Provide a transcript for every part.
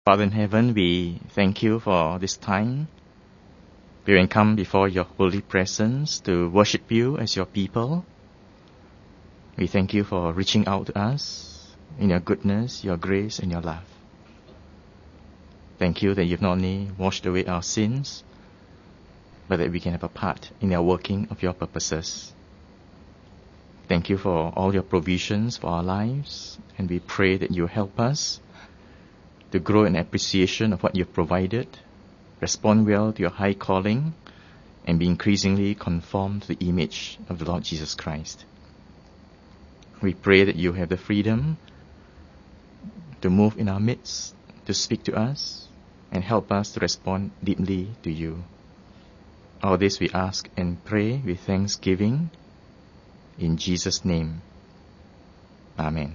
Father in heaven, we thank you for this time. We can come before your holy presence to worship you as your people. We thank you for reaching out to us in your goodness, your grace, and your love. Thank you that you've not only washed away our sins, but that we can have a part in the working of your purposes. Thank you for all your provisions for our lives, and we pray that you help us to grow in appreciation of what you've provided, respond well to your high calling, and be increasingly conformed to the image of the Lord Jesus Christ. We pray that you have the freedom to move in our midst, to speak to us, and help us to respond deeply to you. All this we ask and pray with thanksgiving in Jesus' name. Amen.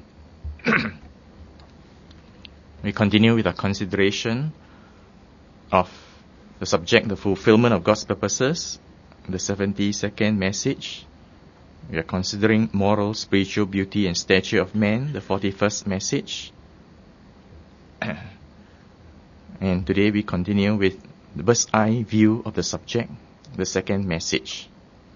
We continue with our consideration of the subject, the fulfillment of God's purposes, the 72nd message. We are considering moral, spiritual beauty and stature of man, the 41st message. And today we continue with the bird's eye view of the subject, the second message.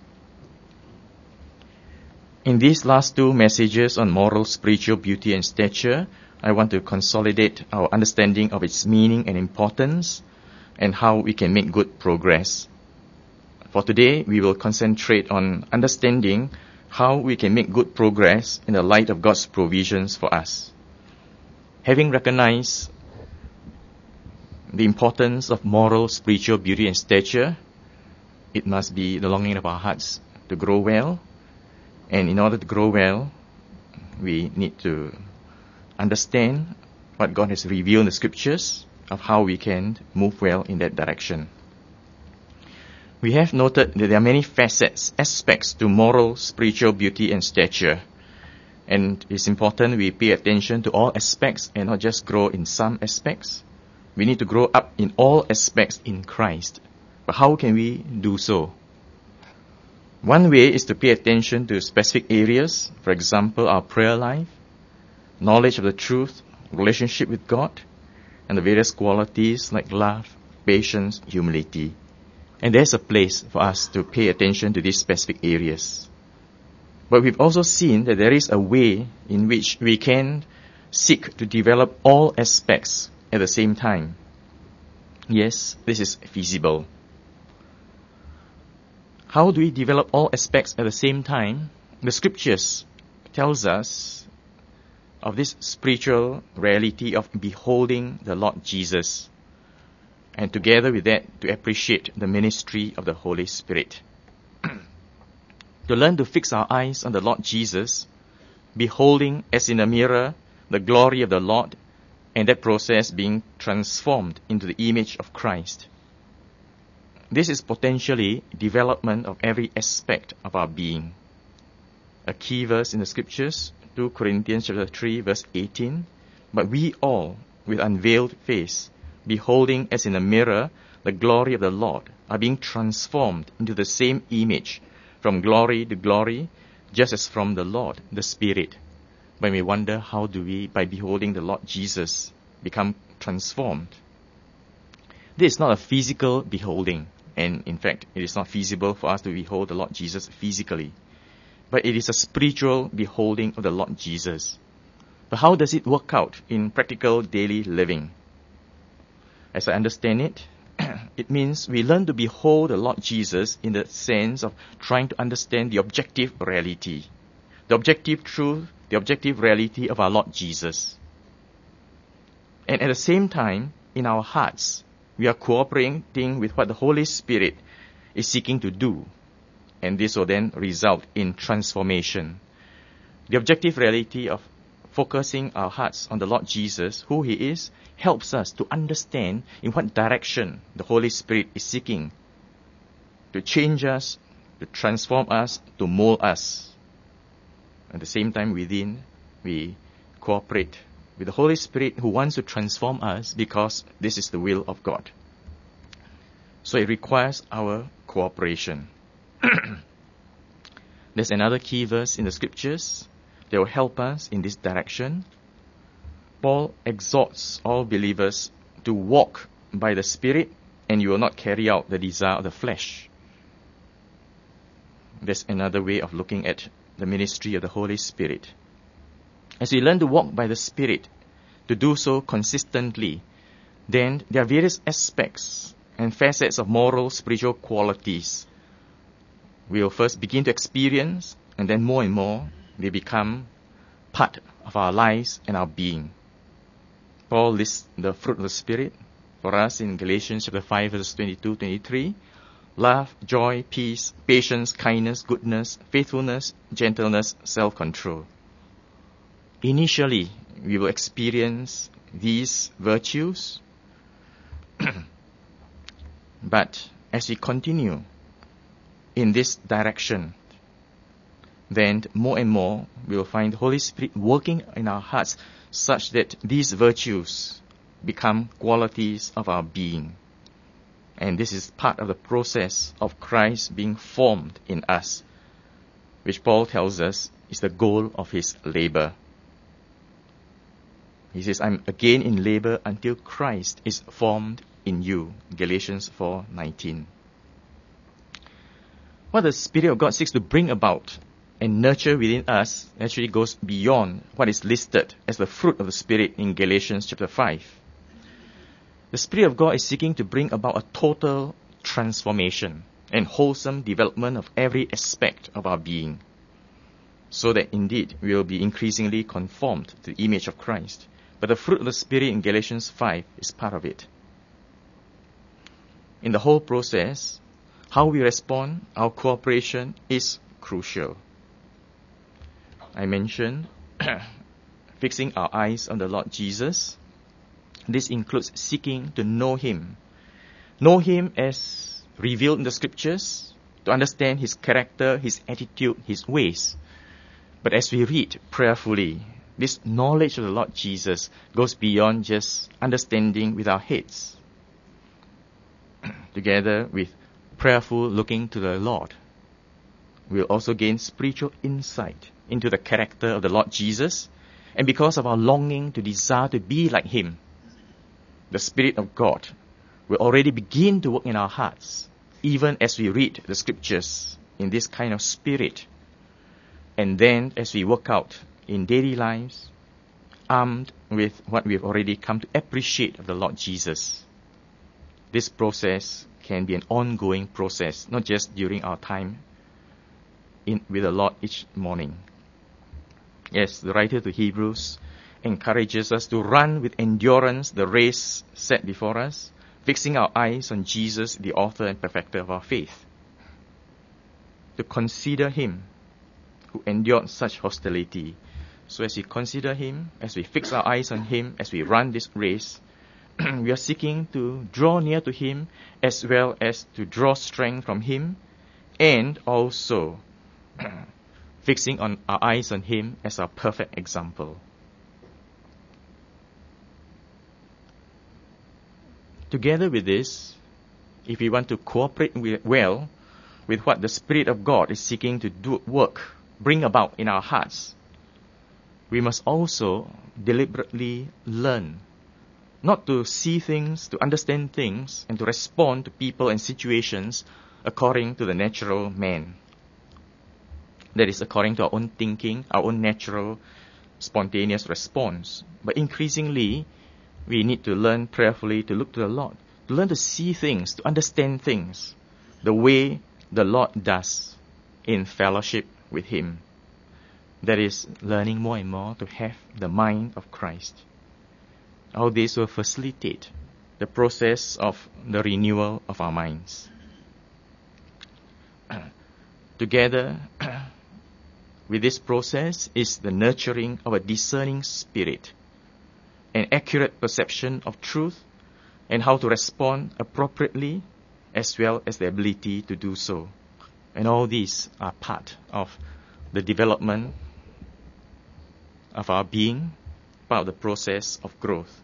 In these last two messages on moral, spiritual beauty and stature, I want to consolidate our understanding of its meaning and importance and how we can make good progress. For today, we will concentrate on understanding how we can make good progress in the light of God's provisions for us. Having recognized the importance of moral, spiritual beauty and stature, it must be the longing of our hearts to grow well. And in order to grow well, we need to understand what God has revealed in the scriptures of how we can move well in that direction. We have noted that there are many aspects to moral, spiritual beauty and stature. And it's important we pay attention to all aspects and not just grow in some aspects. We need to grow up in all aspects in Christ. But how can we do so? One way is to pay attention to specific areas, for example, our prayer life, knowledge of the truth, relationship with God, and the various qualities like love, patience, humility. And there's a place for us to pay attention to these specific areas. But we've also seen that there is a way in which we can seek to develop all aspects at the same time. Yes, this is feasible. How do we develop all aspects at the same time? The scriptures tells us of this spiritual reality of beholding the Lord Jesus, and together with that, to appreciate the ministry of the Holy Spirit. To learn to fix our eyes on the Lord Jesus, beholding as in a mirror the glory of the Lord, and that process being transformed into the image of Christ. This is potentially development of every aspect of our being. A key verse in the scriptures, 2 Corinthians chapter 3, verse 18. But we all, with unveiled face, beholding as in a mirror the glory of the Lord, are being transformed into the same image from glory to glory, just as from the Lord, the Spirit. But we wonder, how do we, by beholding the Lord Jesus, become transformed? This is not a physical beholding, and in fact, it is not feasible for us to behold the Lord Jesus physically. But it is a spiritual beholding of the Lord Jesus. But how does it work out in practical daily living? As I understand it, it means we learn to behold the Lord Jesus in the sense of trying to understand the objective reality, the objective truth, the objective reality of our Lord Jesus. And at the same time, in our hearts, we are cooperating with what the Holy Spirit is seeking to do. And this will then result in transformation. The objective reality of focusing our hearts on the Lord Jesus, who He is, helps us to understand in what direction the Holy Spirit is seeking to change us, to transform us, to mold us. At the same time, within, we cooperate with the Holy Spirit who wants to transform us because this is the will of God. So it requires our cooperation. There's another key verse in the scriptures that will help us in this direction. Paul exhorts all believers to walk by the Spirit, and you will not carry out the desire of the flesh. That's another way of looking at the ministry of the Holy Spirit. As we learn to walk by the Spirit, to do so consistently, then there are various aspects and facets of moral, spiritual qualities we will first begin to experience, and then more and more they become part of our lives and our being. Paul lists the fruit of the Spirit for us in Galatians chapter 5, verses 22-23. Love, joy, peace, patience, kindness, goodness, faithfulness, gentleness, self-control. Initially, we will experience these virtues, but as we continue in this direction, then more and more we will find the Holy Spirit working in our hearts such that these virtues become qualities of our being. And this is part of the process of Christ being formed in us, which Paul tells us is the goal of his labor. He says, I'm again in labor until Christ is formed in you. Galatians 4:19. What the Spirit of God seeks to bring about and nurture within us actually goes beyond what is listed as the fruit of the Spirit in Galatians chapter 5. The Spirit of God is seeking to bring about a total transformation and wholesome development of every aspect of our being, so that indeed we will be increasingly conformed to the image of Christ. But the fruit of the Spirit in Galatians 5 is part of it. In the whole process, how we respond, our cooperation is crucial. I mentioned fixing our eyes on the Lord Jesus. This includes seeking to know Him. Know Him as revealed in the Scriptures, to understand His character, His attitude, His ways. But as we read prayerfully, this knowledge of the Lord Jesus goes beyond just understanding with our heads. Together with prayerful looking to the Lord, we'll also gain spiritual insight into the character of the Lord Jesus, and because of our longing to desire to be like Him, the Spirit of God will already begin to work in our hearts, even as we read the Scriptures in this kind of spirit. And then as we work out in daily lives, armed with what we've already come to appreciate of the Lord Jesus. This process can be an ongoing process, not just during our time with the Lord each morning. Yes, the writer to Hebrews encourages us to run with endurance the race set before us, fixing our eyes on Jesus, the author and perfecter of our faith. To consider Him who endured such hostility. So as we consider Him, as we fix our eyes on Him, as we run this race, we are seeking to draw near to Him as well as to draw strength from Him, and also fixing on our eyes on Him as our perfect example. Together with this, if we want to cooperate well with what the Spirit of God is seeking to do work, bring about in our hearts, we must also deliberately learn not to see things, to understand things, and to respond to people and situations according to the natural man. That is, according to our own thinking, our own natural, spontaneous response. But increasingly, we need to learn prayerfully to look to the Lord, to learn to see things, to understand things, the way the Lord does in fellowship with Him. That is, learning more and more to have the mind of Christ. All this will facilitate the process of the renewal of our minds. Together with this process is the nurturing of a discerning spirit, an accurate perception of truth, and how to respond appropriately, as well as the ability to do so. And all these are part of the development of our being, part of the process of growth.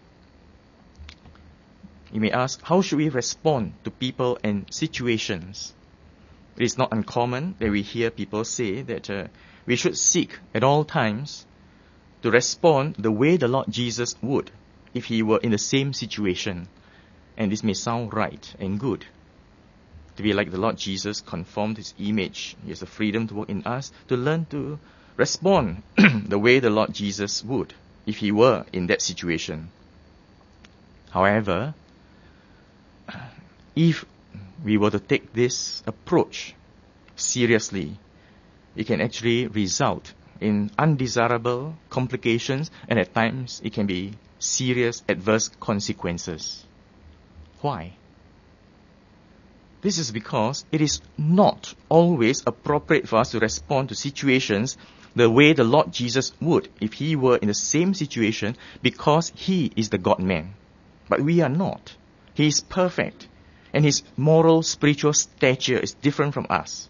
You may ask, how should we respond to people and situations? It is not uncommon that we hear people say that we should seek at all times to respond the way the Lord Jesus would if he were in the same situation. And this may sound right and good. To be like the Lord Jesus, conformed his image. He has the freedom to work in us, to learn to respond the way the Lord Jesus would, if he were in that situation. However, if we were to take this approach seriously, it can actually result in undesirable complications, and at times it can be serious adverse consequences. Why? This is because it is not always appropriate for us to respond to situations the way the Lord Jesus would if he were in the same situation, because he is the God-man. But we are not. He is perfect, and his moral, spiritual stature is different from us.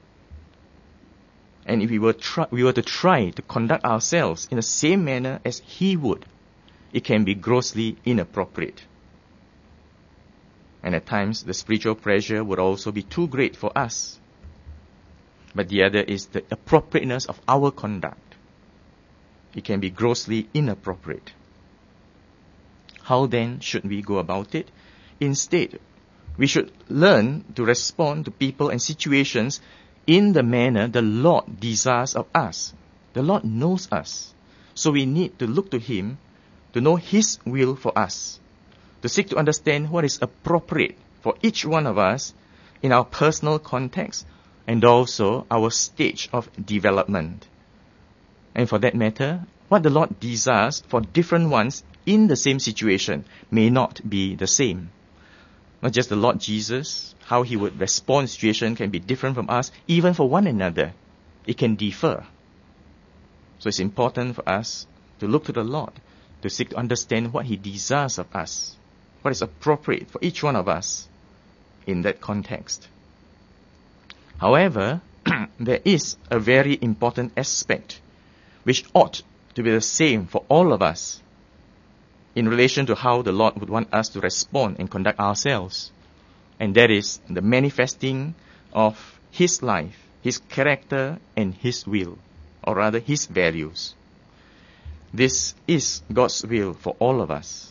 And if we were to try to conduct ourselves in the same manner as he would, it can be grossly inappropriate. And at times, the spiritual pressure would also be too great for us. But the other is the appropriateness of our conduct. It can be grossly inappropriate. How then should we go about it? Instead, we should learn to respond to people and situations in the manner the Lord desires of us. The Lord knows us. So we need to look to him to know his will for us, to seek to understand what is appropriate for each one of us in our personal context and also our stage of development. And for that matter, what the Lord desires for different ones in the same situation may not be the same. Not just the Lord Jesus, how he would respond to situation can be different from us, even for one another. It can differ. So it's important for us to look to the Lord, to seek to understand what he desires of us, what is appropriate for each one of us in that context. However, there is a very important aspect which ought to be the same for all of us in relation to how the Lord would want us to respond and conduct ourselves. And that is the manifesting of his life, his character, and his will, or rather his values. This is God's will for all of us.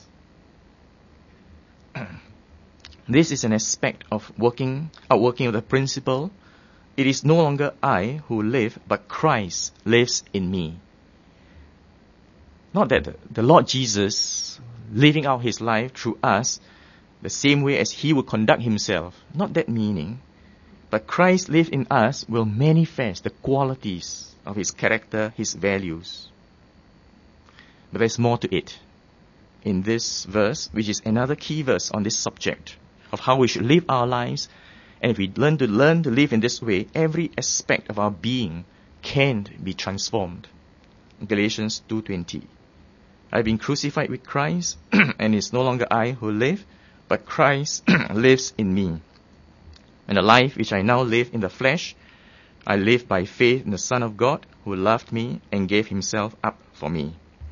This is an aspect of outworking of the principle, it is no longer I who live, but Christ lives in me. Not that the Lord Jesus living out his life through us the same way as he would conduct himself. Not that meaning. But Christ live in us will manifest the qualities of his character, his values. But there's more to it. In this verse, which is another key verse on this subject of how we should live our lives, and if we learn to live in this way, every aspect of our being can be transformed. Galatians 2:20. I've been crucified with Christ, and it's no longer I who live, but Christ lives in me. And the life which I now live in the flesh, I live by faith in the Son of God, who loved me and gave himself up for me.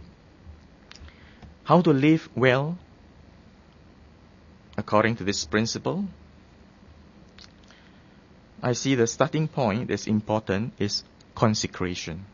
How to live well according to this principle? I see the starting point that's important is consecration.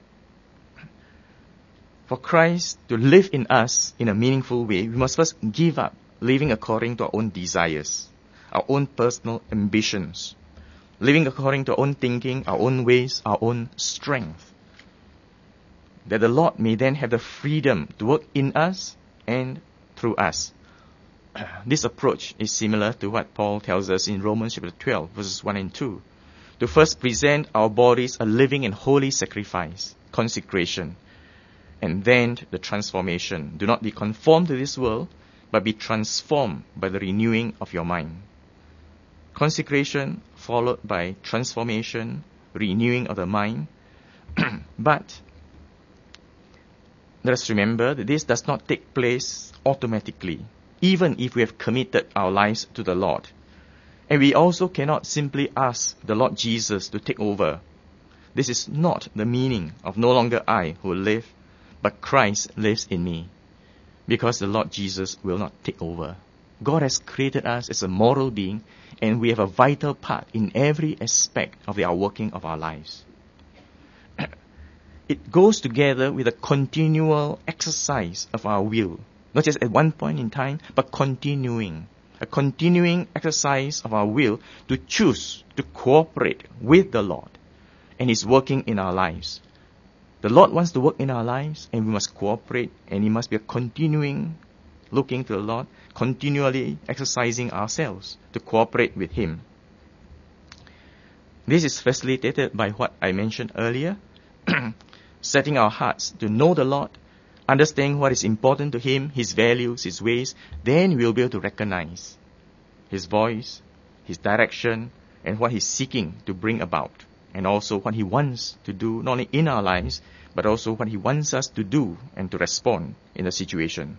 For Christ to live in us in a meaningful way, we must first give up living according to our own desires, our own personal ambitions, living according to our own thinking, our own ways, our own strength. That the Lord may then have the freedom to work in us and through us. This approach is similar to what Paul tells us in Romans chapter 12, verses 1 and 2. To first present our bodies a living and holy sacrifice, consecration, and then the transformation. Do not be conformed to this world, but be transformed by the renewing of your mind. Consecration followed by transformation, renewing of the mind. But let us remember that this does not take place automatically, even if we have committed our lives to the Lord. And we also cannot simply ask the Lord Jesus to take over. This is not the meaning of no longer I who live, but Christ lives in me. Because the Lord Jesus will not take over. God has created us as a moral being, and we have a vital part in every aspect of the outworking of our lives. It goes together with a continual exercise of our will Not just at one point in time, but continuing. A continuing exercise of our will to choose to cooperate with the Lord and His working in our lives. The Lord wants to work in our lives, and we must cooperate, and it must be a continuing looking to the Lord, continually exercising ourselves to cooperate with Him. This is facilitated by what I mentioned earlier, setting our hearts to know the Lord, understanding what is important to Him, His values, His ways. Then we'll be able to recognize His voice, His direction, and what He's seeking to bring about, and also what He wants to do, not only in our lives, but also what He wants us to do and to respond in the situation.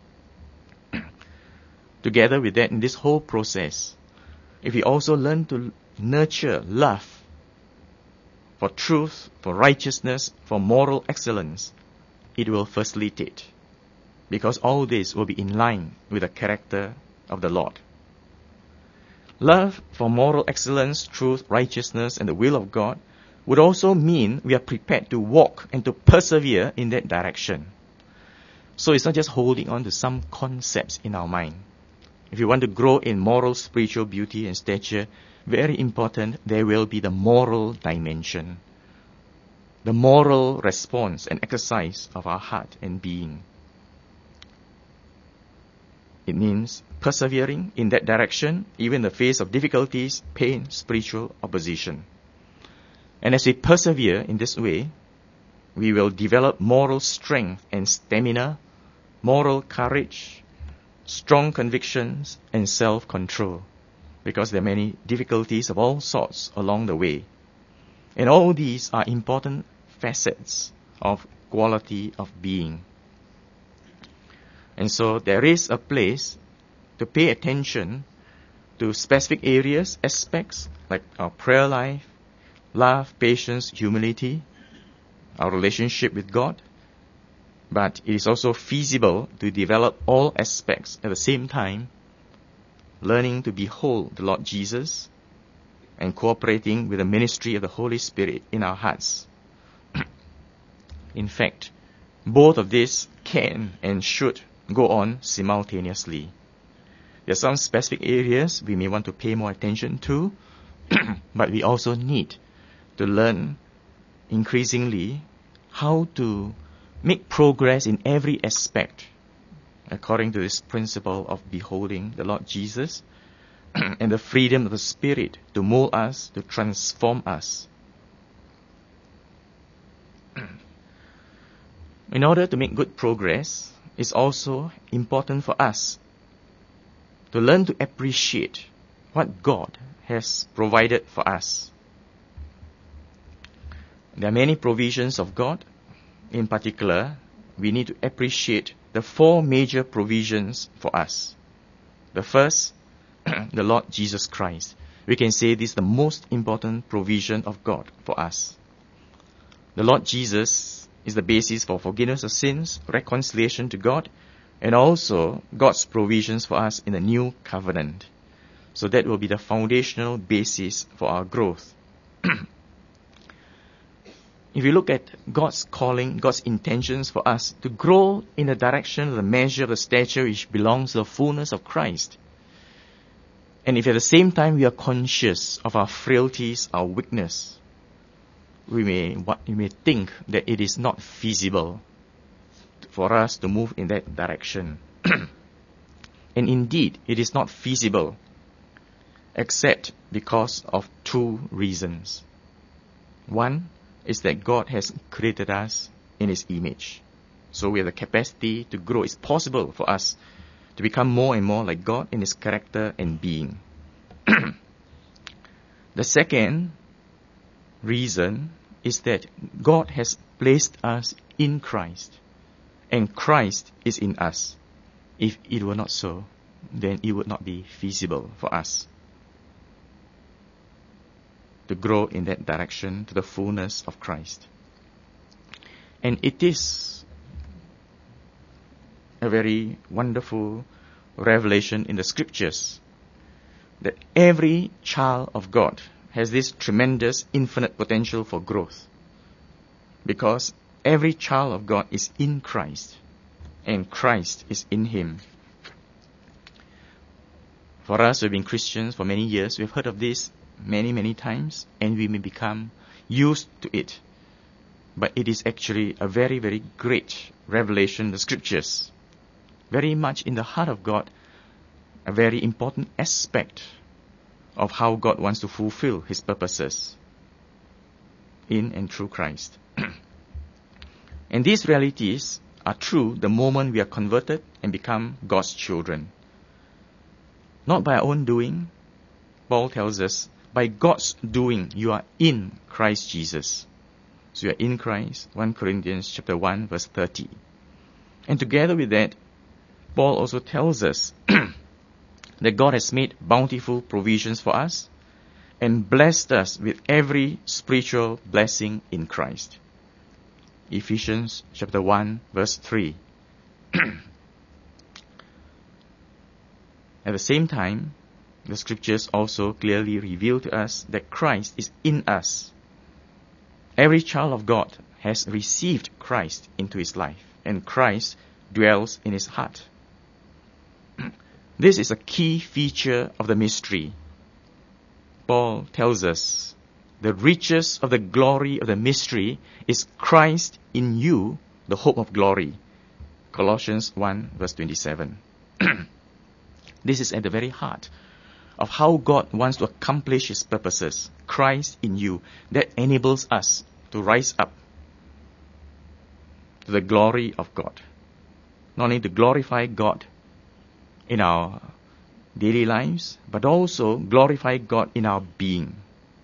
Together with that, in this whole process, if we also learn to nurture love for truth, for righteousness, for moral excellence, it will facilitate, because all this will be in line with the character of the Lord. Love for moral excellence, truth, righteousness, and the will of God would also mean we are prepared to walk and to persevere in that direction. So it's not just holding on to some concepts in our mind. If you want to grow in moral, spiritual beauty and stature, very important, there will be the moral dimension, the moral response and exercise of our heart and being. It means persevering in that direction, even in the face of difficulties, pain, spiritual opposition. And as we persevere in this way, we will develop moral strength and stamina, moral courage, strong convictions, and self-control, because there are many difficulties of all sorts along the way. And all these are important facets of quality of being. And so there is a place to pay attention to specific areas, aspects, like our prayer life, love, patience, humility, our relationship with God. But it is also feasible to develop all aspects at the same time, learning to behold the Lord Jesus and cooperating with the ministry of the Holy Spirit in our hearts. In fact, both of these can and should go on simultaneously. There are some specific areas we may want to pay more attention to, but we also need to learn increasingly how to make progress in every aspect according to this principle of beholding the Lord Jesus and the freedom of the Spirit to mold us, to transform us. In order to make good progress, it's also important for us to learn to appreciate what God has provided for us. There are many provisions of God. In particular, we need to appreciate the four major provisions for us. The first, the Lord Jesus Christ. We can say this is the most important provision of God for us. The Lord Jesus is the basis for forgiveness of sins, reconciliation to God, and also God's provisions for us in the new covenant. So that will be the foundational basis for our growth. If you look at God's calling, God's intentions for us to grow in the direction of the measure of the stature which belongs to the fullness of Christ, and if at the same time we are conscious of our frailties, our weakness, we may think that it is not feasible for us to move in that direction. And indeed, it is not feasible, except because of two reasons. One is that God has created us in His image. So we have the capacity to grow. It's possible for us to become more and more like God in His character and being. The second reason is that God has placed us in Christ, and Christ is in us. If it were not so, then it would not be feasible for us to grow in that direction to the fullness of Christ. And it is a very wonderful revelation in the Scriptures that every child of God has this tremendous infinite potential for growth, because every child of God is in Christ. and Christ is in him. For us who have been Christians for many years, we've heard of this many, many times, and we may become used to it. But it is actually a very, very great revelation in the Scriptures. Very much in the heart of God, a very important aspect of how God wants to fulfill his purposes in and through Christ. And these realities are true the moment we are converted and become God's children. Not by our own doing. Paul tells us, by God's doing, you are in Christ Jesus. So you are in Christ, 1 Corinthians chapter 1, verse 30. And together with that, Paul also tells us that God has made bountiful provisions for us and blessed us with every spiritual blessing in Christ. Ephesians chapter 1, verse 3. At the same time, the Scriptures also clearly reveal to us that Christ is in us. Every child of God has received Christ into his life, and Christ dwells in his heart. This is a key feature of the mystery. Paul tells us, the riches of the glory of the mystery is Christ in you, the hope of glory. Colossians 1, verse 27. This is at the very heart of how God wants to accomplish his purposes. Christ in you, that enables us to rise up to the glory of God. Not only to glorify God in our daily lives, but also glorify God in our being.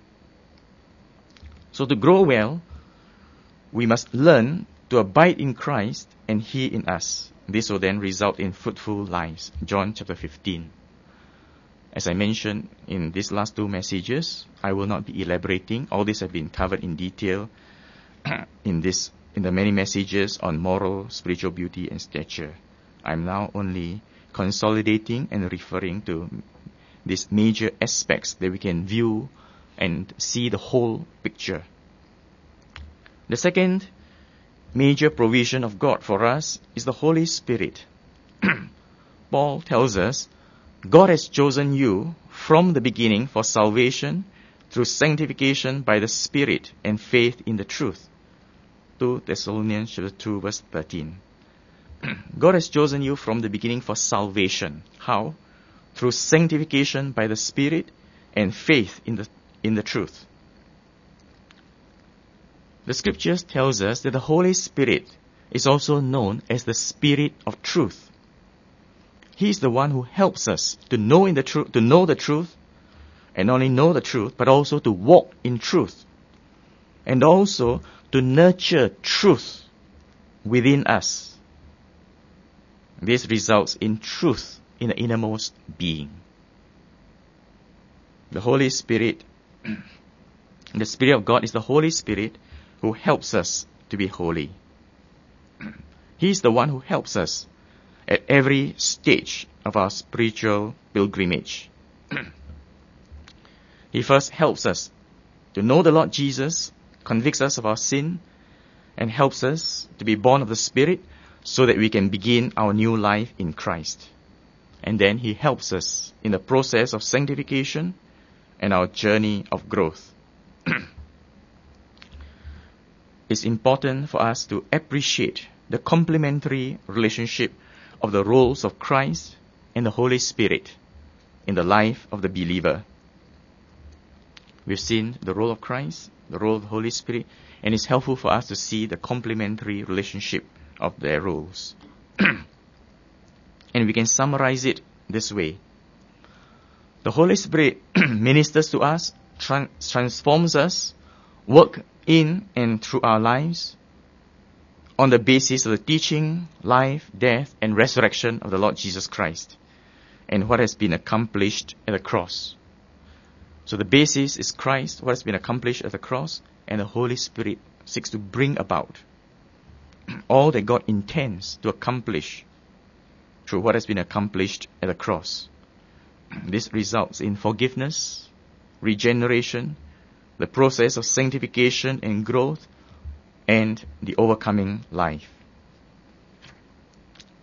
So to grow well, we must learn to abide in Christ and he in us. This will then result in fruitful lives. John chapter 15. As I mentioned in these last two messages, I will not be elaborating. All this have been covered in detail in the many messages on moral, spiritual beauty and stature. I'm now only consolidating and referring to these major aspects that we can view and see the whole picture. The second major provision of God for us is the Holy Spirit. Paul tells us, God has chosen you from the beginning for salvation through sanctification by the Spirit and faith in the truth. 2 Thessalonians chapter 2 verse 13. God has chosen you from the beginning for salvation. How? Through sanctification by the Spirit and faith in the truth. The Scriptures tells us that the Holy Spirit is also known as the Spirit of truth. He is the one who helps us to know the truth, and not only know the truth, but also to walk in truth, and also to nurture truth within us. This results in truth in the innermost being. The Holy Spirit, the Spirit of God is the Holy Spirit who helps us to be holy. He is the one who helps us at every stage of our spiritual pilgrimage. He first helps us to know the Lord Jesus, convicts us of our sin, and helps us to be born of the Spirit so that we can begin our new life in Christ. And then he helps us in the process of sanctification and our journey of growth. It's important for us to appreciate the complementary relationship of the roles of Christ and the Holy Spirit in the life of the believer. We've seen the role of Christ, the role of the Holy Spirit, and it's helpful for us to see the complementary relationship of their roles. And we can summarize it this way. The Holy Spirit ministers to us, transforms us, works in and through our lives on the basis of the teaching, life, death, and resurrection of the Lord Jesus Christ and what has been accomplished at the cross. So the basis is Christ, what has been accomplished at the cross, and the Holy Spirit seeks to bring about all that God intends to accomplish through what has been accomplished at the cross. This results in forgiveness, regeneration, the process of sanctification and growth, and the overcoming life.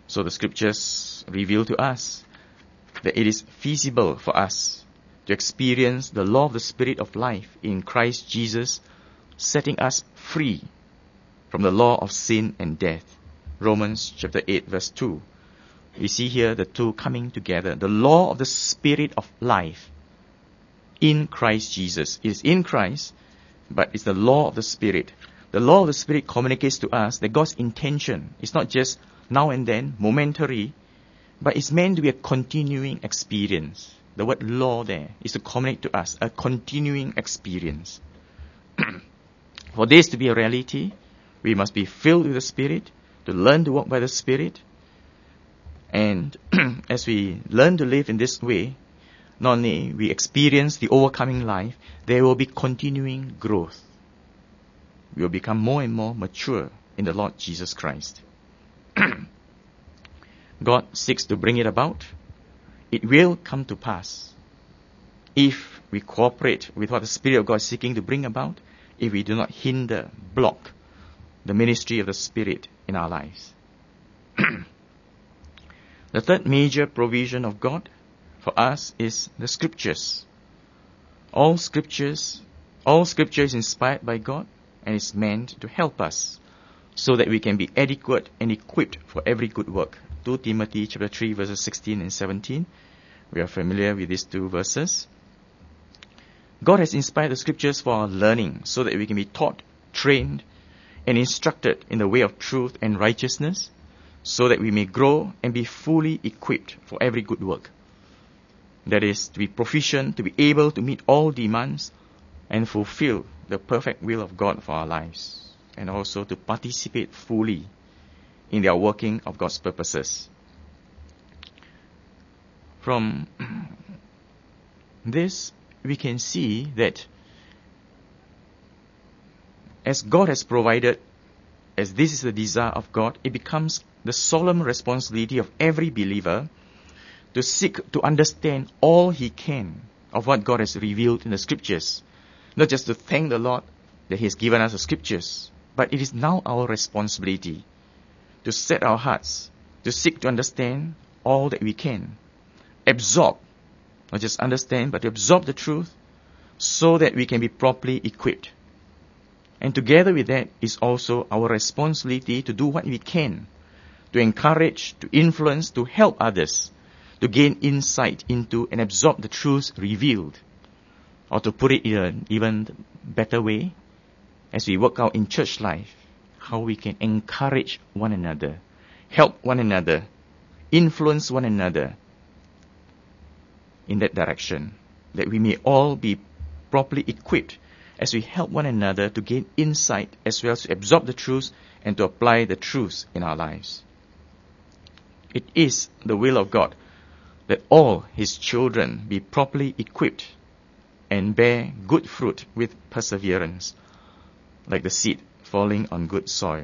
So the scriptures reveal to us that it is feasible for us to experience the law of the Spirit of life in Christ Jesus, setting us free from the law of sin and death. Romans chapter 8 verse 2. We see here the two coming together. The law of the Spirit of life in Christ Jesus. It is in Christ, but it's the law of the Spirit. The law of the Spirit communicates to us that God's intention is not just now and then, momentary, but it's meant to be a continuing experience. The word law there is to communicate to us a continuing experience. For this to be a reality, we must be filled with the Spirit, to learn to walk by the Spirit. And as we learn to live in this way, not only we experience the overcoming life, there will be continuing growth. We will become more and more mature in the Lord Jesus Christ. God seeks to bring it about. It will come to pass if we cooperate with what the Spirit of God is seeking to bring about, if we do not hinder, block the ministry of the Spirit in our lives. The third major provision of God for us is the Scriptures. All Scripture is inspired by God and is meant to help us so that we can be adequate and equipped for every good work. 2 Timothy chapter 3 verses 16 and 17. We are familiar with these two verses. God has inspired the Scriptures for our learning so that we can be taught, trained, and instructed in the way of truth and righteousness, so that we may grow and be fully equipped for every good work. That is, to be proficient, to be able to meet all demands and fulfill the perfect will of God for our lives, and also to participate fully in the working of God's purposes. From this, we can see that as God has provided, as this is the desire of God, it becomes the solemn responsibility of every believer to seek to understand all he can of what God has revealed in the Scriptures. Not just to thank the Lord that He has given us the Scriptures, but it is now our responsibility to set our hearts, to seek to understand all that we can. Absorb, not just understand, but to absorb the truth so that we can be properly equipped. And together with that is also our responsibility to do what we can, to encourage, to influence, to help others, to gain insight into and absorb the truths revealed. Or to put it in an even better way, as we work out in church life, how we can encourage one another, help one another, influence one another in that direction, that we may all be properly equipped as we help one another to gain insight as well as to absorb the truths and to apply the truths in our lives. It is the will of God that all His children be properly equipped and bear good fruit with perseverance, like the seed falling on good soil.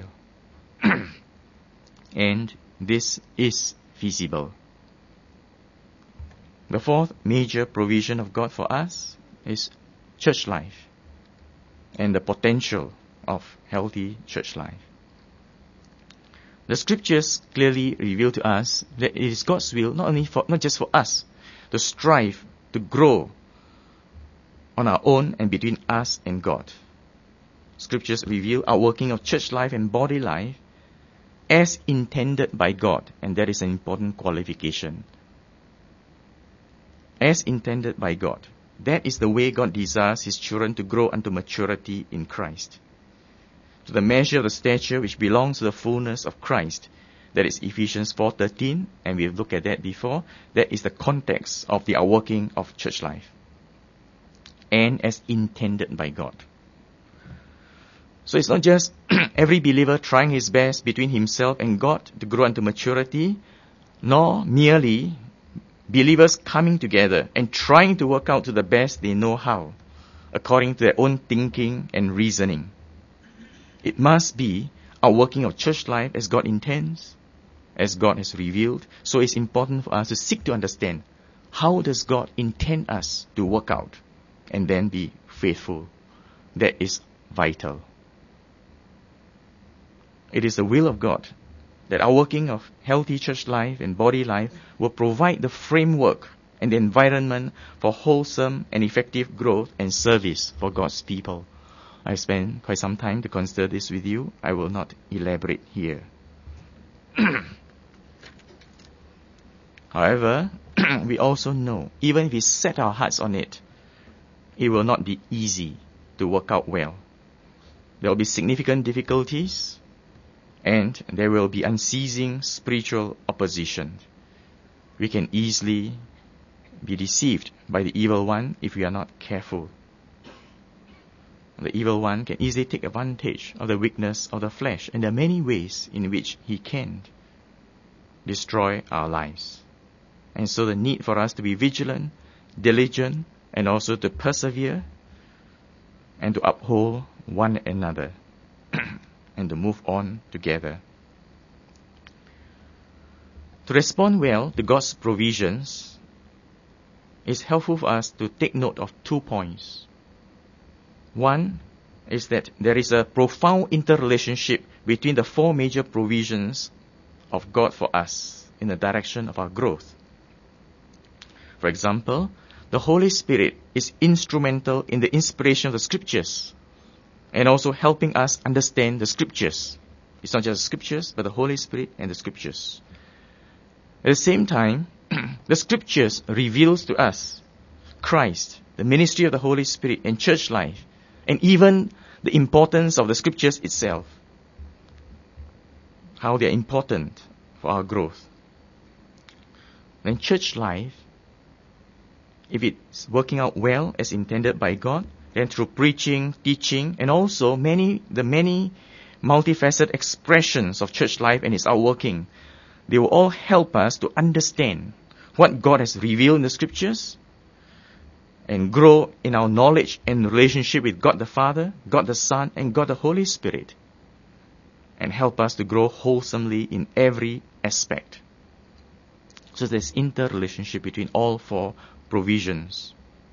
And this is feasible. The fourth major provision of God for us is church life and the potential of healthy church life. The Scriptures clearly reveal to us that it is God's will not just for us to strive to grow on our own and between us and God. Scriptures reveal our working of church life and body life as intended by God, and that is an important qualification. As intended by God. That is the way God desires His children to grow unto maturity in Christ, to the measure of the stature which belongs to the fullness of Christ. That is Ephesians 4:13, and we've looked at that before. That is the context of the outworking of church life. And as intended by God. So it's not just every believer trying his best between himself and God to grow unto maturity, nor merely believers coming together and trying to work out to the best they know how, according to their own thinking and reasoning. It must be a working of church life as God intends, as God has revealed. So it's important for us to seek to understand, how does God intend us to work out and then be faithful? That is vital. It is the will of God that our working of healthy church life and body life will provide the framework and the environment for wholesome and effective growth and service for God's people. I spent quite some time to consider this with you. I will not elaborate here. However, we also know, even if we set our hearts on it, it will not be easy to work out well. There will be significant difficulties, and there will be unceasing spiritual opposition. We can easily be deceived by the evil one if we are not careful. The evil one can easily take advantage of the weakness of the flesh, and there are many ways in which he can destroy our lives. And so the need for us to be vigilant, diligent, and also to persevere and to uphold one another and to move on together. To respond well to God's provisions, it's helpful for us to take note of 2 points. One is that there is a profound interrelationship between the 4 major provisions of God for us in the direction of our growth. For example, the Holy Spirit is instrumental in the inspiration of the Scriptures and also helping us understand the Scriptures. It's not just the Scriptures, but the Holy Spirit and the Scriptures. At the same time, the Scriptures reveals to us Christ, the ministry of the Holy Spirit and church life, and even the importance of the Scriptures itself. How they are important for our growth. Then church life, if it's working out well as intended by God, then through preaching, teaching, and also the many multifaceted expressions of church life and its outworking, they will all help us to understand what God has revealed in the Scriptures and grow in our knowledge and relationship with God the Father, God the Son, and God the Holy Spirit, and help us to grow wholesomely in every aspect. So there's interrelationship between all 4 provisions.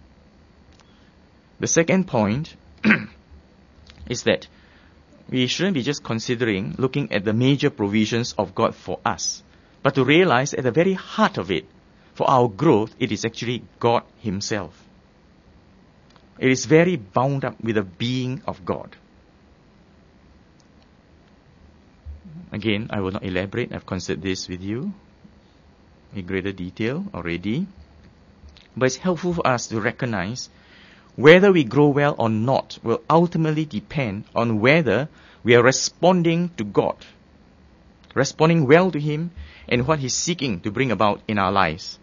The second point is that we shouldn't be just looking at the major provisions of God for us, but to realize at the very heart of it, for our growth, it is actually God Himself. It is very bound up with the being of God. Again, I will not elaborate. I've considered this with you in greater detail already. But it's helpful for us to recognize whether we grow well or not will ultimately depend on whether we are responding to God, responding well to Him and what He's seeking to bring about in our lives.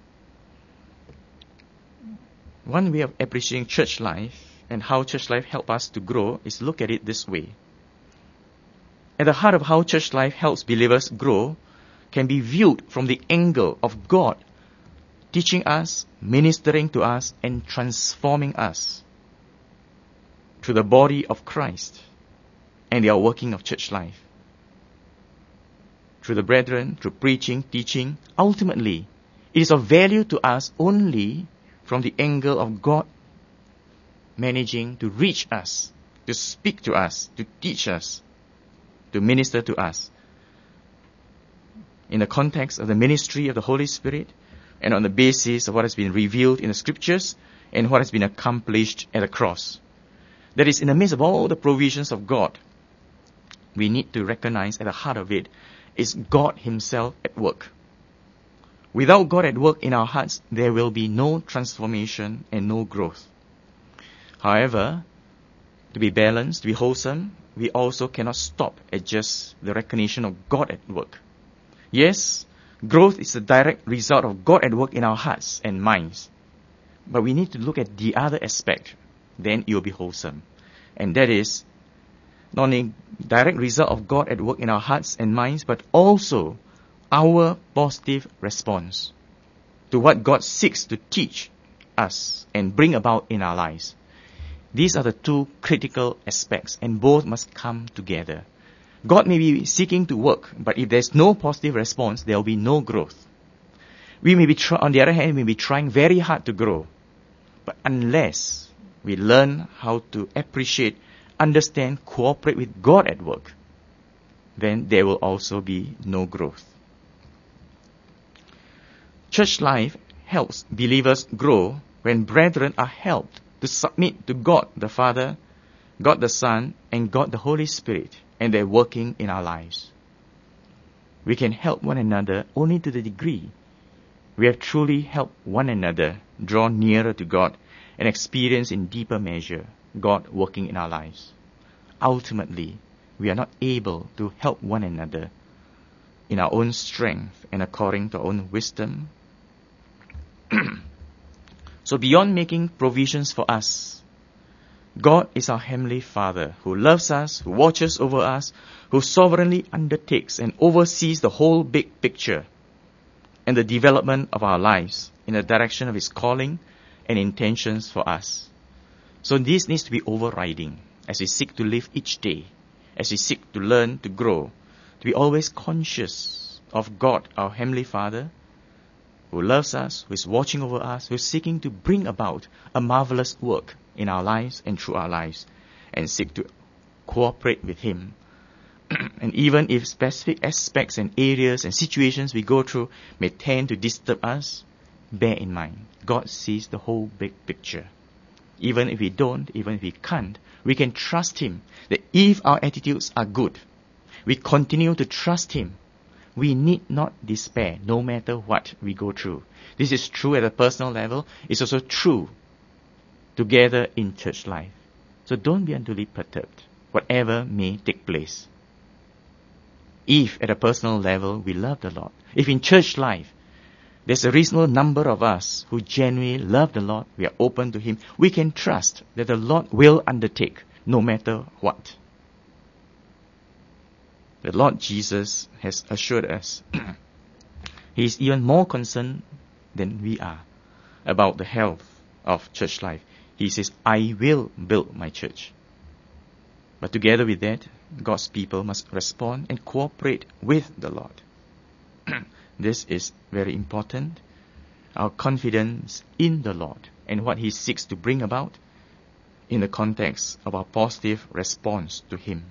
One way of appreciating church life and how church life helps us to grow is look at it this way. At the heart of how church life helps believers grow can be viewed from the angle of God teaching us, ministering to us, and transforming us through the body of Christ and the outworking of church life. Through the brethren, through preaching, teaching, ultimately, it is of value to us only from the angle of God managing to reach us, to speak to us, to teach us, to minister to us. In the context of the ministry of the Holy Spirit, and on the basis of what has been revealed in the Scriptures and what has been accomplished at the cross. That is, in the midst of all the provisions of God, we need to recognize at the heart of it is God Himself at work. Without God at work in our hearts, there will be no transformation and no growth. However, to be balanced, to be wholesome, we also cannot stop at just the recognition of God at work. Yes, growth is a direct result of God at work in our hearts and minds. But we need to look at the other aspect. Then it will be wholesome. And that is not only direct result of God at work in our hearts and minds, but also our positive response to what God seeks to teach us and bring about in our lives. These are the 2 critical aspects, and both must come together. God may be seeking to work, but if there's no positive response, there will be no growth. We may be, on the other hand, we may be trying very hard to grow. But unless we learn how to appreciate, understand, cooperate with God at work, then there will also be no growth. Church life helps believers grow when brethren are helped to submit to God the Father, God the Son, and God the Holy Spirit, and they're working in our lives. We can help one another only to the degree we have truly helped one another draw nearer to God and experience in deeper measure God working in our lives. Ultimately, we are not able to help one another in our own strength and according to our own wisdom. So beyond making provisions for us, God is our Heavenly Father who loves us, who watches over us, who sovereignly undertakes and oversees the whole big picture and the development of our lives in the direction of His calling and intentions for us. So this needs to be overriding as we seek to live each day, as we seek to learn, to grow, to be always conscious of God, our Heavenly Father, who loves us, who is watching over us, who is seeking to bring about a marvelous work in our lives and through our lives, and seek to cooperate with Him. And even if specific aspects and areas and situations we go through may tend to disturb us, bear in mind, God sees the whole big picture. Even if we don't, even if we can't, we can trust Him that if our attitudes are good, we continue to trust Him, we need not despair no matter what we go through. This is true at a personal level. It's also true together in church life. So don't be unduly perturbed, whatever may take place. If at a personal level we love the Lord, if in church life there's a reasonable number of us who genuinely love the Lord, we are open to Him, we can trust that the Lord will undertake no matter what. The Lord Jesus has assured us He is even more concerned than we are about the health of church life. He says, I will build my church. But together with that, God's people must respond and cooperate with the Lord. This is very important. Our confidence in the Lord and what He seeks to bring about in the context of our positive response to Him.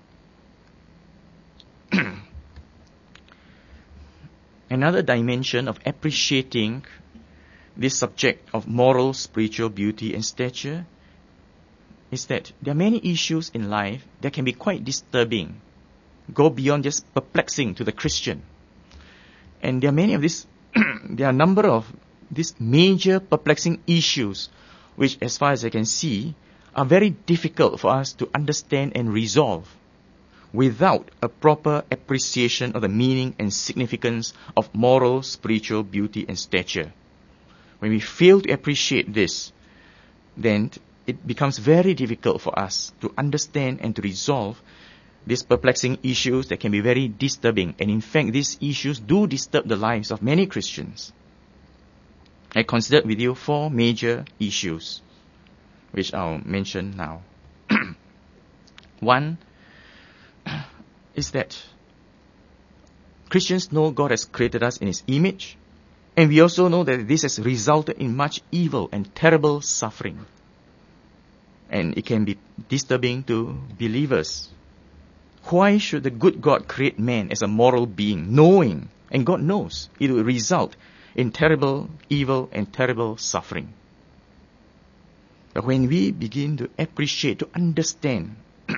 Another dimension of appreciating this subject of moral, spiritual beauty and stature is that there are many issues in life that can be quite disturbing, go beyond just perplexing to the Christian. And there are many of these, there are a number of these major perplexing issues which, as far as I can see, are very difficult for us to understand and resolve without a proper appreciation of the meaning and significance of moral, spiritual beauty and stature. When we fail to appreciate this, then it becomes very difficult for us to understand and to resolve these perplexing issues that can be very disturbing. And in fact, these issues do disturb the lives of many Christians. I considered with you 4 major issues, which I'll mention now. One is that Christians know God has created us in His image, and we also know that this has resulted in much evil and terrible suffering. And it can be disturbing to believers. Why should the good God create man as a moral being, knowing, and God knows, it will result in terrible evil and terrible suffering? But when we begin to appreciate, to understand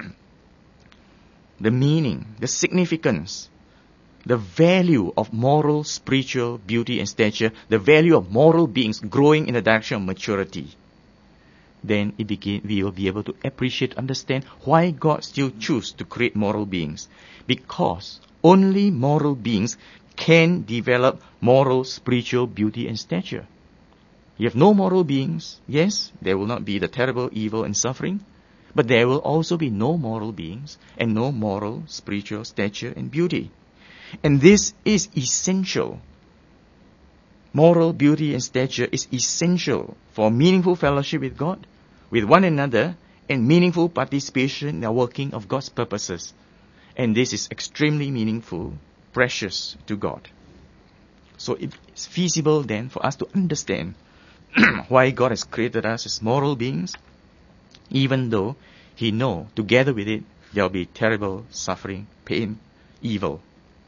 the meaning, the significance, the value of moral, spiritual beauty and stature, the value of moral beings growing in the direction of maturity, then we will be able to appreciate, understand why God still chooses to create moral beings. Because only moral beings can develop moral, spiritual beauty and stature. You have no moral beings, yes, there will not be the terrible evil and suffering, but there will also be no moral beings and no moral, spiritual stature and beauty. And this is essential. Moral beauty and stature is essential for meaningful fellowship with God, with one another, and meaningful participation in the working of God's purposes. And this is extremely meaningful, precious to God. So it's feasible then for us to understand why God has created us as moral beings, even though He knows together with it there will be terrible suffering, pain, evil.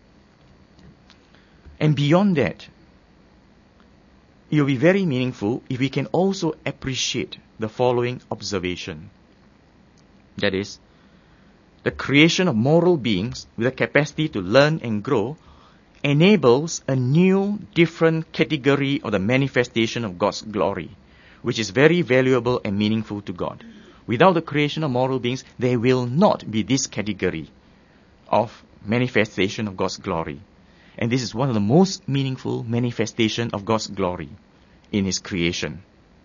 And beyond that, it will be very meaningful if we can also appreciate the following observation. That is, the creation of moral beings with the capacity to learn and grow enables a new, different category of the manifestation of God's glory, which is very valuable and meaningful to God. Without the creation of moral beings, there will not be this category of manifestation of God's glory. And this is one of the most meaningful manifestations of God's glory in His creation.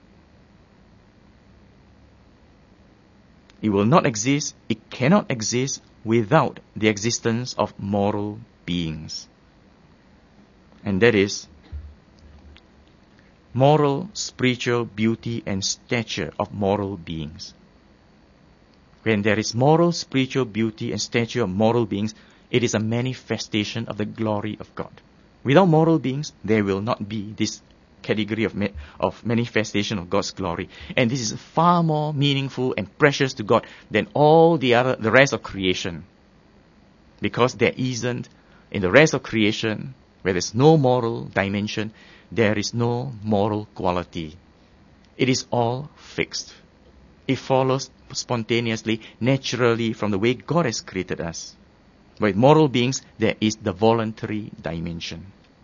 It will not exist, it cannot exist without the existence of moral beings. And that is moral, spiritual beauty and stature of moral beings. When there is moral, spiritual beauty and stature of moral beings, it is a manifestation of the glory of God. Without moral beings, there will not be this category of manifestation of God's glory. And this is far more meaningful and precious to God than all the rest of creation. Because there isn't, in the rest of creation, where there's no moral dimension, there is no moral quality. It is all fixed. It follows spontaneously, naturally from the way God has created us. With moral beings, there is the voluntary dimension.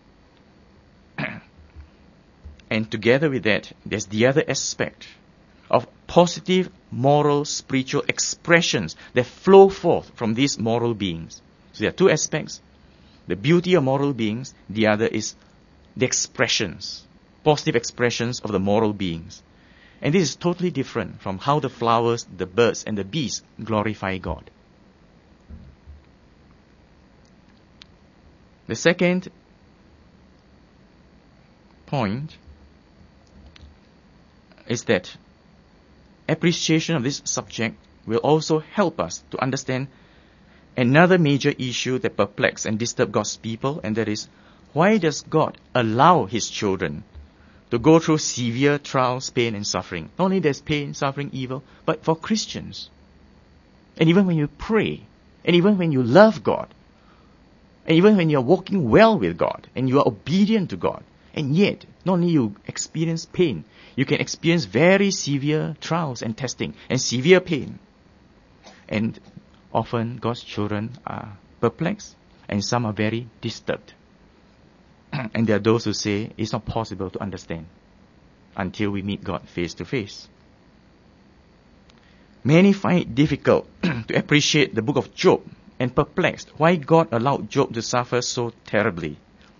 And together with that, there's the other aspect of positive moral spiritual expressions that flow forth from these moral beings. So there are two aspects. The beauty of moral beings, the other is the expressions, positive expressions of the moral beings. And this is totally different from how the flowers, the birds, and the bees glorify God. The second point is that appreciation of this subject will also help us to understand another major issue that perplexes and disturbs God's people, and that is, why does God allow His children to go through severe trials, pain, and suffering? Not only there's pain, suffering, evil, but for Christians. And even when you pray, and even when you love God, and even when you're walking well with God, and you are obedient to God, and yet, not only you experience pain, you can experience very severe trials and testing, and severe pain. And often God's children are perplexed, and some are very disturbed. And there are those who say it's not possible to understand until we meet God face to face. Many find it difficult to appreciate the book of Job and perplexed why God allowed Job to suffer so terribly.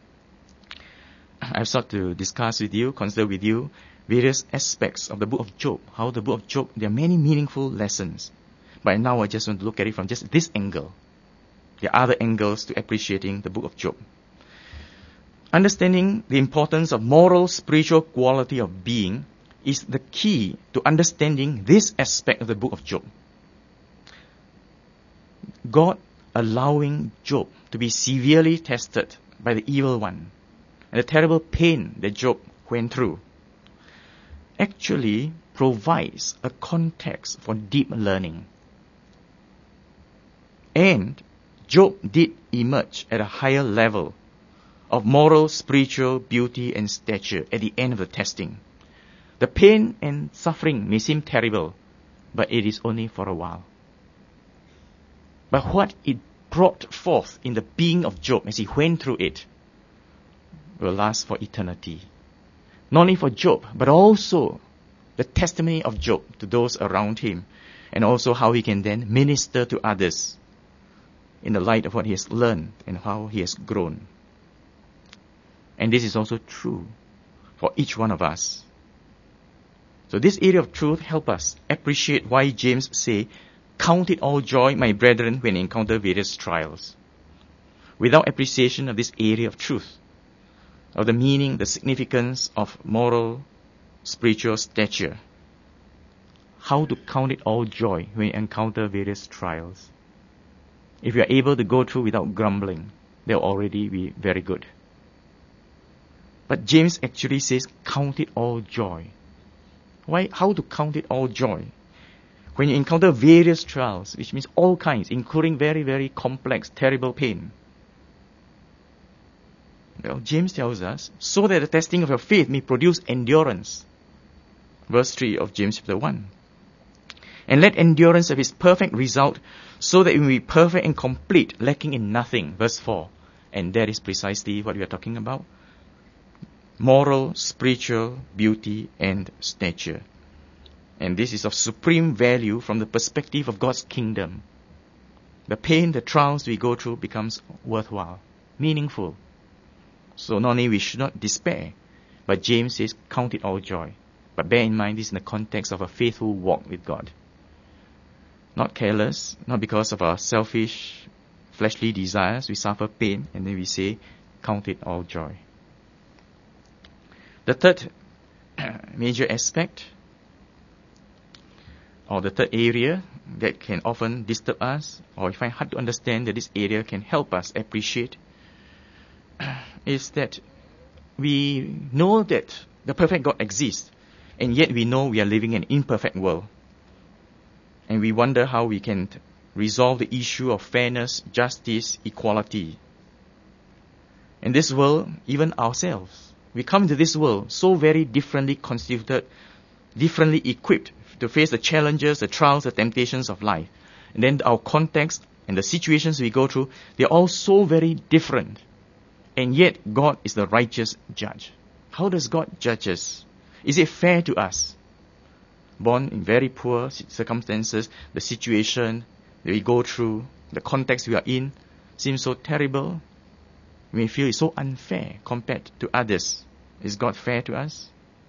I've sought to discuss with you, consider with you, various aspects of the book of Job. How the book of Job, there are many meaningful lessons. But now I just want to look at it from just this angle. There are other angles to appreciating the book of Job. Understanding the importance of moral, spiritual quality of being is the key to understanding this aspect of the book of Job. God allowing Job to be severely tested by the evil one, and the terrible pain that Job went through, actually provides a context for deep learning. And Job did emerge at a higher level of moral, spiritual beauty and stature at the end of the testing. The pain and suffering may seem terrible, but it is only for a while. But what it brought forth in the being of Job as he went through it will last for eternity. Not only for Job, but also the testimony of Job to those around him, and also how he can then minister to others in the light of what he has learned and how he has grown. And this is also true for each one of us. So this area of truth helps us appreciate why James say, "Count it all joy, my brethren, when you encounter various trials." Without appreciation of this area of truth, of the meaning, the significance of moral, spiritual stature, how to count it all joy when you encounter various trials? If you are able to go through without grumbling, they'll already be very good. But James actually says, count it all joy. Why? How to count it all joy? When you encounter various trials, which means all kinds, including very, very complex, terrible pain. Well, James tells us, so that the testing of your faith may produce endurance. Verse 3 of James chapter 1. And let endurance have its perfect result, so that we may be perfect and complete, lacking in nothing. Verse 4. And that is precisely what we are talking about. Moral, spiritual, beauty, and stature. And this is of supreme value from the perspective of God's kingdom. The pain, the trials we go through becomes worthwhile, meaningful. So not only we should not despair, but James says, count it all joy. But bear in mind, this is in the context of a faithful walk with God. Not careless, not because of our selfish, fleshly desires, we suffer pain, and then we say, count it all joy. The third major aspect, or the third area that can often disturb us, or we find hard to understand that this area can help us appreciate, is that we know that the perfect God exists, and yet we know we are living in an imperfect world. And we wonder how we can resolve the issue of fairness, justice, equality. In this world, even ourselves, we come into this world so very differently constituted, differently equipped to face the challenges, the trials, the temptations of life. And then our context and the situations we go through, they're all so very different. And yet, God is the righteous judge. How does God judge us? Is it fair to us? Born in very poor circumstances, the situation that we go through, the context we are in, seems so terrible. We may feel it's so unfair compared to others. Is God fair to us?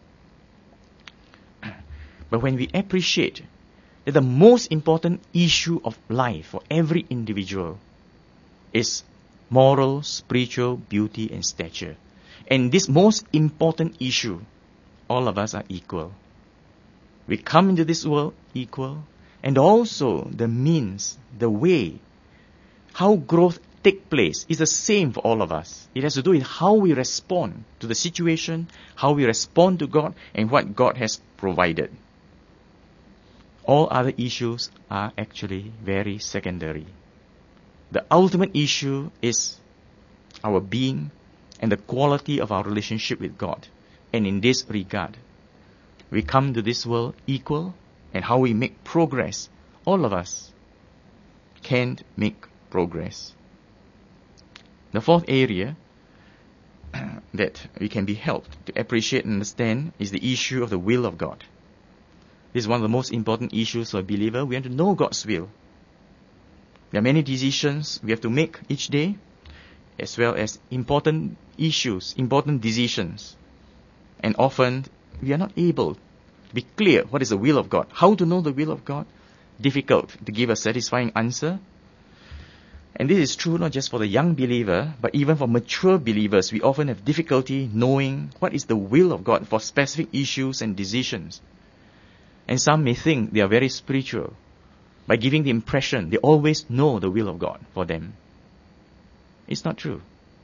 But when we appreciate that the most important issue of life for every individual is moral, spiritual, beauty, and stature. And this most important issue, all of us are equal. We come into this world equal, and also the means, the way, how growth takes place is the same for all of us. It has to do with how we respond to the situation, how we respond to God, and what God has provided. All other issues are actually very secondary. The ultimate issue is our being and the quality of our relationship with God. And in this regard, we come to this world equal, and how we make progress, all of us can make progress. The fourth area that we can be helped to appreciate and understand is the issue of the will of God. This is one of the most important issues for a believer. We have to know God's will. There are many decisions we have to make each day, as well as important issues, important decisions. And often, we are not able to be clear what is the will of God. How to know the will of God? Difficult to give a satisfying answer. And this is true not just for the young believer, but even for mature believers. We often have difficulty knowing what is the will of God for specific issues and decisions. And some may think they are very spiritual by giving the impression they always know the will of God for them. It's not true.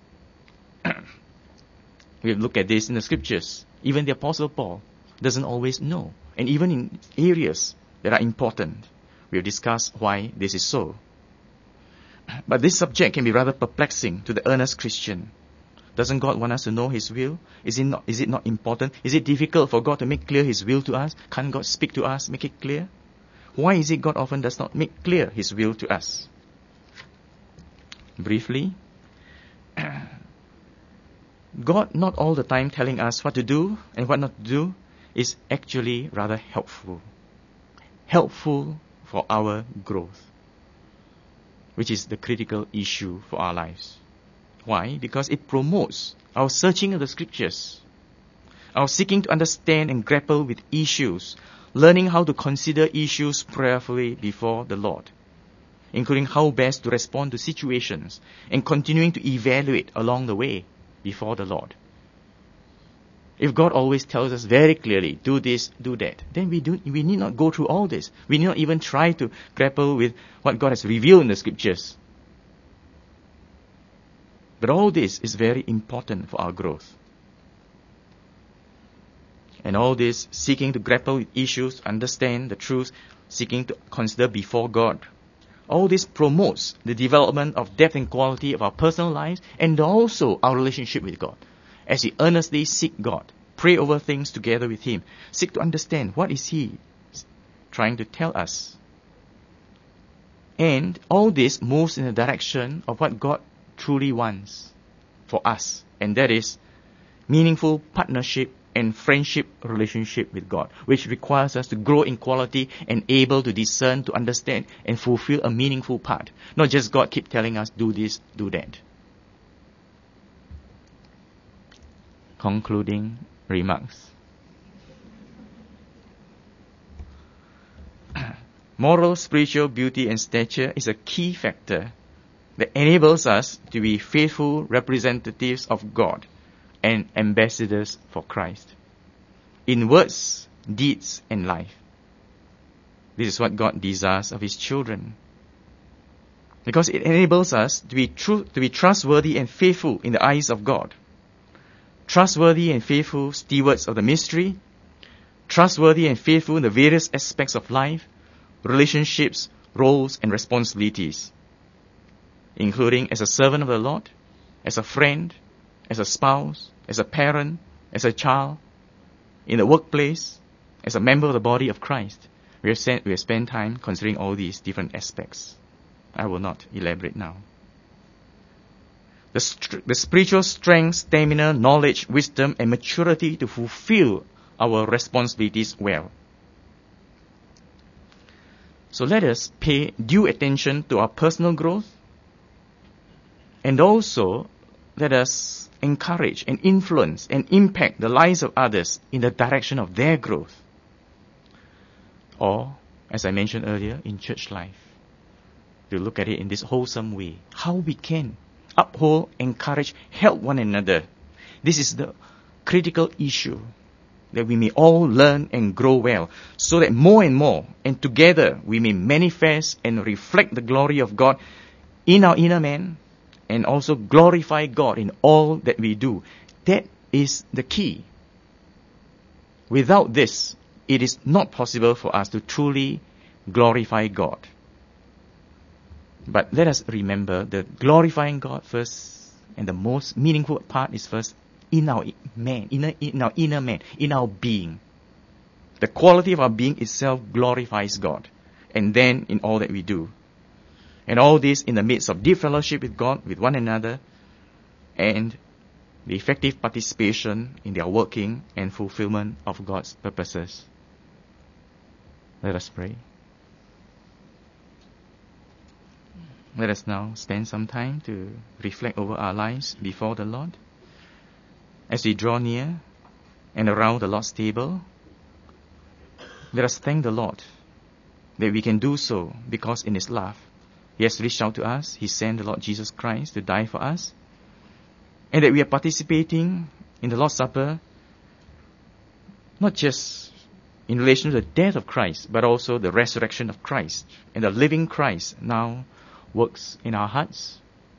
We have looked at this in the scriptures. Even the Apostle Paul doesn't always know. And even in areas that are important, we have discussed why this is so. But this subject can be rather perplexing to the earnest Christian. Doesn't God want us to know His will? Is it not important? Is it difficult for God to make clear His will to us? Can't God speak to us, make it clear? Why is it God often does not make clear His will to us? Briefly, God not all the time telling us what to do and what not to do is actually rather helpful. Helpful for our growth, which is the critical issue for our lives. Why? Because it promotes our searching of the scriptures, our seeking to understand and grapple with issues, learning how to consider issues prayerfully before the Lord, including how best to respond to situations, and continuing to evaluate along the way before the Lord. If God always tells us very clearly, do this, do that, then we need not go through all this. We need not even try to grapple with what God has revealed in the scriptures. But all this is very important for our growth. And all this, seeking to grapple with issues, understand the truth, seeking to consider before God. All this promotes the development of depth and quality of our personal lives and also our relationship with God. As we earnestly seek God, pray over things together with Him, seek to understand what is He trying to tell us. And all this moves in the direction of what God truly wants for us, and that is meaningful partnership and friendship relationship with God, which requires us to grow in quality and able to discern, to understand, and fulfill a meaningful part. Not just God keep telling us, do this, do that. Concluding remarks. Moral, spiritual beauty and stature is a key factor that enables us to be faithful representatives of God and ambassadors for Christ in words, deeds, and life. This is what God desires of His children, because it enables us to be trustworthy and faithful in the eyes of God, trustworthy and faithful stewards of the mystery, trustworthy and faithful in the various aspects of life, relationships, roles, and responsibilities, including as a servant of the Lord, as a friend, as a spouse, as a parent, as a child, in the workplace, as a member of the body of Christ. We have spent time considering all these different aspects. I will not elaborate now. The spiritual strength, stamina, knowledge, wisdom, and maturity to fulfill our responsibilities well. So let us pay due attention to our personal growth, and also let us encourage and influence and impact the lives of others in the direction of their growth. Or, as I mentioned earlier, in church life, to look at it in this wholesome way, how we can uphold, encourage, help one another. This is the critical issue, that we may all learn and grow well, so that more and more, and together, we may manifest and reflect the glory of God in our inner man, and also glorify God in all that we do. That is the key. Without this, it is not possible for us to truly glorify God. But let us remember that glorifying God first, and the most meaningful part is first in our man, in our inner man, in our being. The quality of our being itself glorifies God, and then in all that we do. And all this in the midst of deep fellowship with God, with one another, and the effective participation in their working and fulfillment of God's purposes. Let us pray. Let us now spend some time to reflect over our lives before the Lord. As we draw near and around the Lord's table, let us thank the Lord that we can do so because in His love, He has reached out to us. He sent the Lord Jesus Christ to die for us. And that we are participating in the Lord's Supper, not just in relation to the death of Christ, but also the resurrection of Christ. And the living Christ now works in our hearts.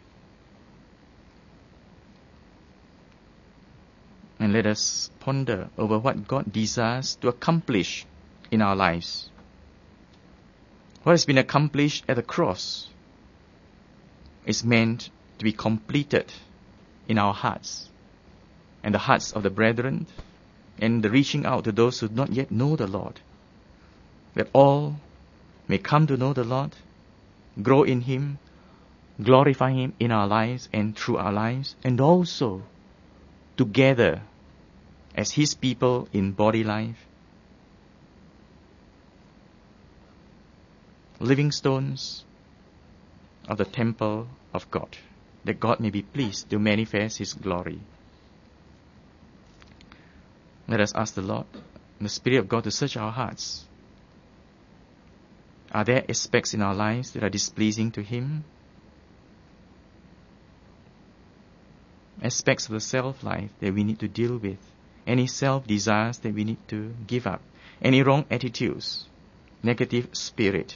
And let us ponder over what God desires to accomplish in our lives. What has been accomplished at the cross is meant to be completed in our hearts and the hearts of the brethren, and the reaching out to those who do not yet know the Lord, that all may come to know the Lord, grow in Him, glorify Him in our lives and through our lives, and also together as His people in body life, living stones of the temple of God, that God may be pleased to manifest His glory. Let us ask the Lord, the Spirit of God, to search our hearts. Are there aspects in our lives that are displeasing to Him? Aspects of the self-life that we need to deal with? Any self-desires that we need to give up? Any wrong attitudes? Negative spirit?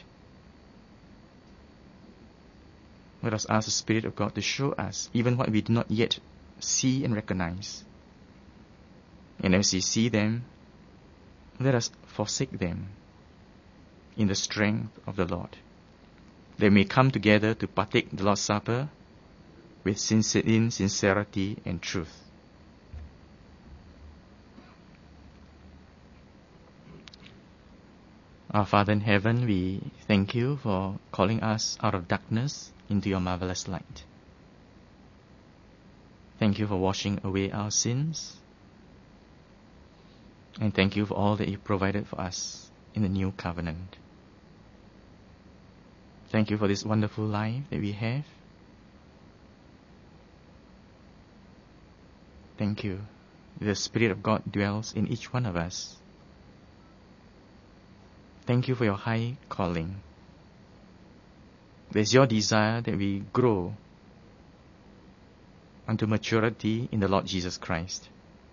Let us ask the Spirit of God to show us even what we do not yet see and recognize. And as we see them, let us forsake them in the strength of the Lord. They may come together to partake the Lord's Supper with sincerity and truth. Our Father in heaven, we thank you for calling us out of darkness into your marvelous light. Thank you for washing away our sins. And thank you for all that you provided for us in the new covenant. Thank you for this wonderful life that we have. Thank you. The Spirit of God dwells in each one of us. Thank you for your high calling. It is your desire that we grow unto maturity in the Lord Jesus Christ.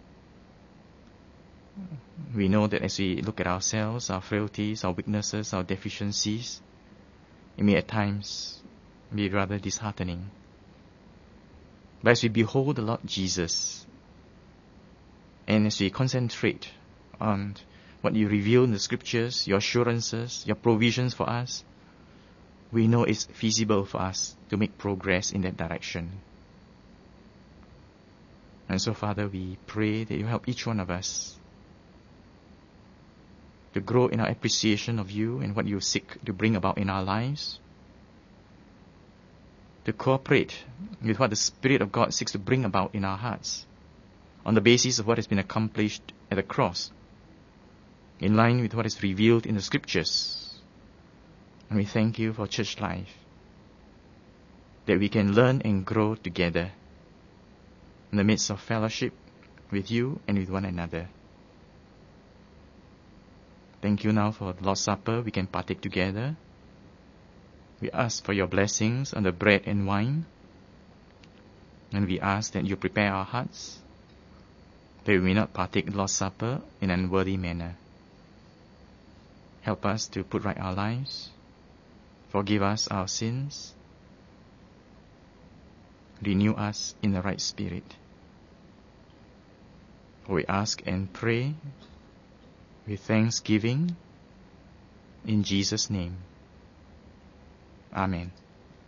We know that as we look at ourselves, our frailties, our weaknesses, our deficiencies, it may at times be rather disheartening. But as we behold the Lord Jesus, and as we concentrate on what you reveal in the scriptures, your assurances, your provisions for us, we know it's feasible for us to make progress in that direction. And so, Father, we pray that you help each one of us to grow in our appreciation of you and what you seek to bring about in our lives, to cooperate with what the Spirit of God seeks to bring about in our hearts on the basis of what has been accomplished at the cross, in line with what is revealed in the scriptures. And we thank you for church life, that we can learn and grow together in the midst of fellowship with you and with one another. Thank you now for the Lord's Supper. We can partake together. We ask for your blessings on the bread and wine. And we ask that you prepare our hearts, that we may not partake the Lord's Supper in an unworthy manner. Help us to put right our lives. Forgive us our sins. Renew us in the right spirit. We ask and pray with thanksgiving in Jesus' name. Amen.